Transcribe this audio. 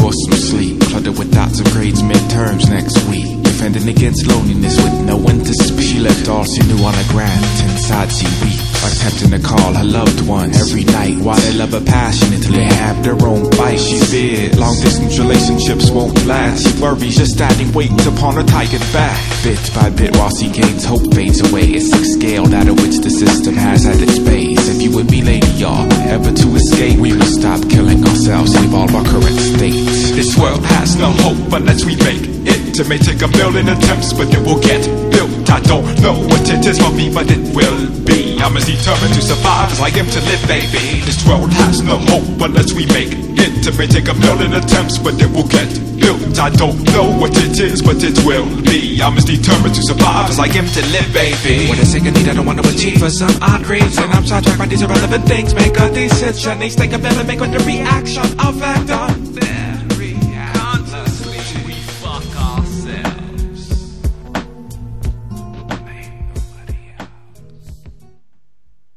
for some sleep, cluttered with dots of grades, midterms next week. Defending against loneliness with no one to speak. She left all she knew on the ground, inside she weeps. Attempting to call her loved ones every night, while they love her passionately, they have their own fight. She feared long distance relationships won't last. She worries just adding weight upon her tired back. Bit by bit while she gains, hope fades away. It's a scale out of which the system has at its base. If you and me, lady, y'all, ever to escape, we must stop killing ourselves and evolve our current state. This world has no hope unless we make it. It may take a million attempts, but it will get built. I don't know what it is for me, but it will be. I'm as determined to survive as I am to live, baby. This world has no hope unless we make it. It may take a million attempts, but it will get built. I don't know what it is, but it will be. I'm as determined to survive as I am to live, baby. What a sick need I don't want to achieve for some odd reason. I'm sidetracked by these irrelevant things. Make a decision, they think of them and make with the reaction of factor.